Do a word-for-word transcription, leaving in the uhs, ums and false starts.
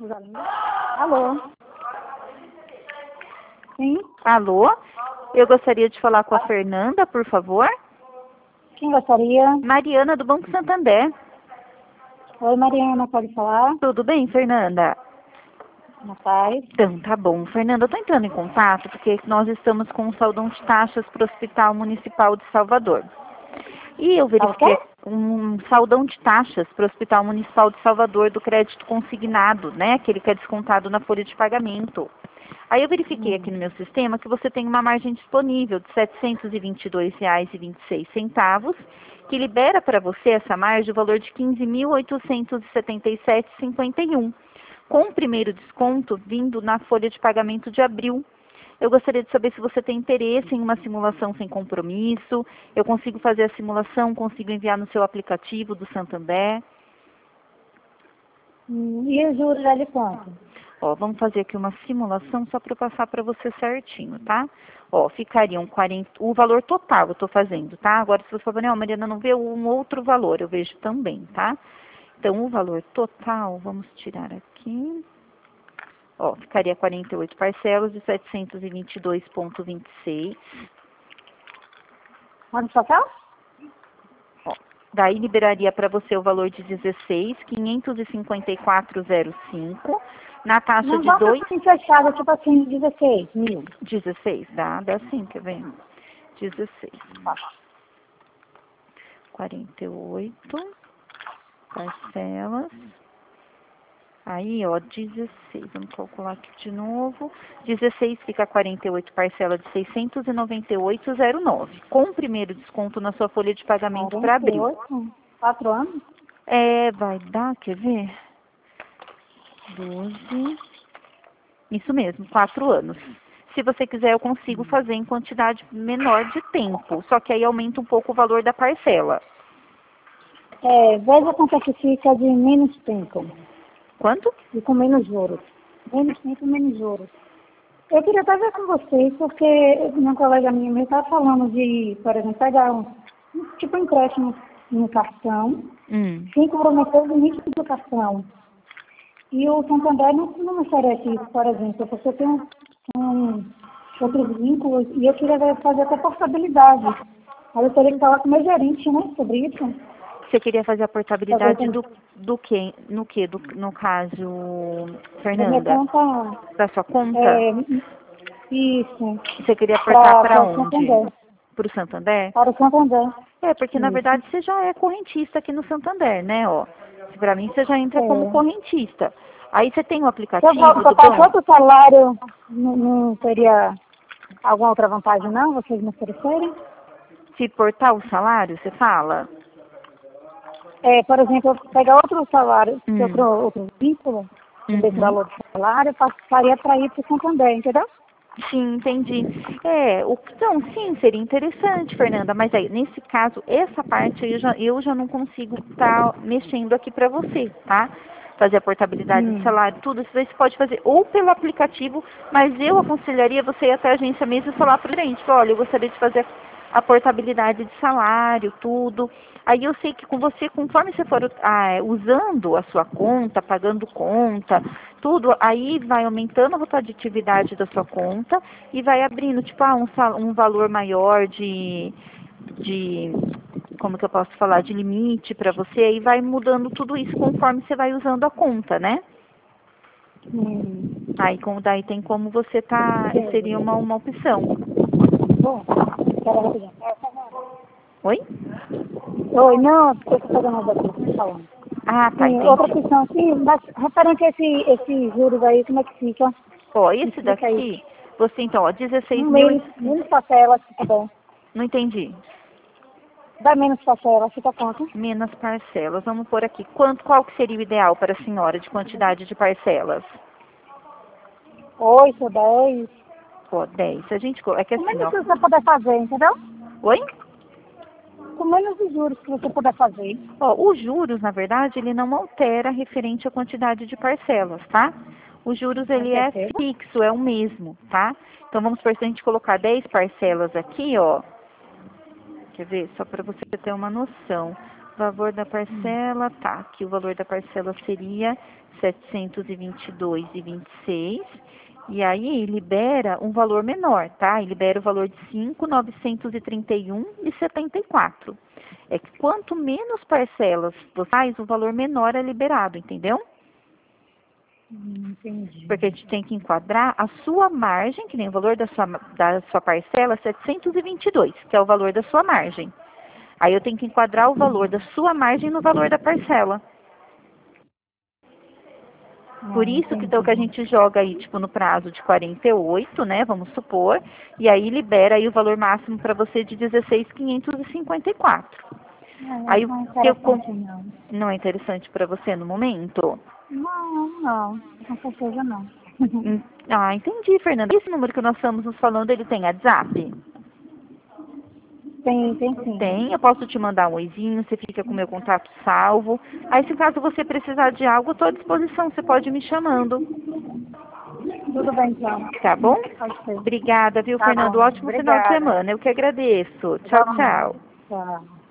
Alô? Sim? Alô? Eu gostaria de falar com a Fernanda, por favor. Quem gostaria? Mariana, do Banco Santander. Oi, Mariana, pode falar? Tudo bem, Fernanda? Na paz. Então, tá bom. Fernanda, eu tô entrando em contato porque nós estamos com um saldão de taxas para o Hospital Municipal de Salvador. E eu Tá verifiquei ok? um saldão de taxas para o Hospital Municipal de Salvador do crédito consignado, né? Aquele que é descontado na folha de pagamento. Aí eu verifiquei aqui Hum. no meu sistema que você tem uma margem disponível de setecentos e vinte e dois reais e vinte e seis centavos, que libera para você essa margem o valor de quinze mil oitocentos e setenta e sete reais e cinquenta e um, com o primeiro desconto vindo na folha de pagamento de abril. Eu gostaria de saber se você tem interesse em uma simulação sem compromisso. Eu consigo fazer a simulação, consigo enviar no seu aplicativo do Santander. Hum, E o juros é de quanto? Ó, vamos fazer aqui uma simulação só para eu passar para você certinho, tá? Ó, ficariam quarenta, o valor total eu estou fazendo, tá? Agora, se você falar, não, Mariana, não vê um outro valor, eu vejo também, tá? Então, o valor total, vamos tirar aqui. Ó, ficaria quarenta e oito parcelas de setecentos e vinte e dois reais e vinte e seis centavos. Quanto total? Ó, daí liberaria para você o valor de dezesseis mil quinhentos e cinquenta e quatro reais e cinco centavos, na taxa Não de bota dois. assim fechada, tipo assim, dezesseis mil. dezesseis, dá, dá sim, quer ver? dezesseis. quarenta e oito parcelas. Aí, ó, dezesseis, vamos calcular aqui de novo. dezesseis fica quarenta e oito parcelas de seiscentos e noventa e oito reais e zero nove. Com o primeiro desconto na sua folha de pagamento para quarenta e abril. oito Quatro anos? É, vai dar, quer ver? doze. Isso mesmo, quatro anos. Se você quiser, eu consigo fazer em quantidade menor de tempo. Só que aí aumenta um pouco o valor da parcela. É, veja quanto é que fica de menos tempo Quanto? e com menos juros. Menos tempo, menos juros. Eu queria até ver com vocês, porque uma colega minha me estava falando de, por exemplo, pegar um, um tipo um empréstimo no cartão, Hum. sem comprometer o limite do cartão. E o Santander não, não me oferece isso, por exemplo, porque eu tenho um, outros vínculos e eu queria ver- fazer até portabilidade. Aí eu teria que falar com o meu gerente, né, sobre isso. Você queria fazer a portabilidade Fazer do, do quê? No quê? Do, no caso, da minha Fernanda? conta, Da sua conta? é, isso, Você queria aportar para para o onde? Santander. Para o Santander? Para o Santander. É, porque na Isso. verdade você já é correntista aqui no Santander, né? Ó, para mim você já entra como É. correntista. Aí você tem o Se eu aplicativo do botar banco? tanto salário, não, não teria alguma outra vantagem, não? Vocês me oferecerem? Se portar o salário, você fala? É, por exemplo, eu pegar outro salário, Hum. outro, outro vínculo, desse Uhum. valor de salário, eu passaria para ir para o Santander, entendeu? Sim, entendi. É, o, então, sim, seria interessante, Fernanda, mas aí, nesse caso, essa parte aí eu já, eu já não consigo estar mexendo aqui para você, tá? Fazer a portabilidade de Hum. salário, tudo isso daí você pode fazer ou pelo aplicativo, mas eu aconselharia você ir até a agência mesmo e falar para o gerente, olha, eu gostaria de fazer a portabilidade de salário, tudo. Aí eu sei que com você, conforme você for ah, usando a sua conta, pagando conta, tudo, aí vai aumentando a rotatividade da sua conta e vai abrindo, tipo, ah, um, sal- um valor maior de, de, como que eu posso falar, de limite para você, e vai mudando tudo isso conforme você vai usando a conta, né? Hum. Aí como daí tem como você tá, seria uma, uma opção. Bom, espera rapidinho. Oi? Oi, não, porque eu estou fazendo uma coisa que falando. Ah, tá, Sim, outra entendi. questão, sim, mas referente a esse, esse juros aí, como é que fica? Ó, Me esse explica aí. daqui, você então, ó, dezesseis Um mil e... menos, menos parcela, tá bom. Não entendi. Dá menos parcela, fica quanto? Menos parcelas. Vamos pôr aqui. Quanto, qual que seria o ideal para a senhora de quantidade de parcelas? Oito, dez. Ó, dez. A gente, co- é que Com assim, menos ó. que você puder fazer, entendeu? Oi? Com menos de juros que você puder fazer. Ó, os juros, na verdade, ele não altera referente à quantidade de parcelas, tá? Os juros, Com ele é certeza. fixo, é o mesmo, tá? Então, vamos por se a gente colocar dez parcelas aqui, ó. Quer ver? Só para você ter uma noção. O valor da Hum. parcela, tá. Aqui o valor da parcela seria setecentos e vinte e dois e vinte e seis. E aí libera um valor menor, tá? E libera o valor de cinco mil novecentos e trinta e um e setenta e quatro. É que quanto menos parcelas você faz, o valor menor é liberado, entendeu? Hum, Entendi. Porque a gente tem que enquadrar a sua margem, que nem o valor da sua, da sua parcela, setecentos e vinte e dois, que é o valor da sua margem. Aí eu tenho que enquadrar o valor da sua margem no valor da parcela. Por Ah, isso que, então, que a entendi. gente joga aí, tipo, no prazo de quarenta e oito, né, vamos supor, e aí libera aí o valor máximo para você de dezesseis mil quinhentos e cinquenta e quatro. É, Aí o não é que eu com- interessante, não. não é interessante para você no momento? Não, não, com certeza não. Hum, Ah, entendi, Fernanda. Esse número que nós estamos nos falando, ele tem WhatsApp? Tem, tem sim. Tem, eu posso te mandar um oizinho, você fica com o meu contato salvo. Aí, se caso você precisar de algo, eu estou à disposição, você pode ir me chamando, Tudo bem, então. tá bom? Pode ser. Obrigada, viu, Tá Fernando? bom. Ótimo final de Obrigada. semana. Eu que agradeço. Tchau, Igualmente. tchau. Tchau.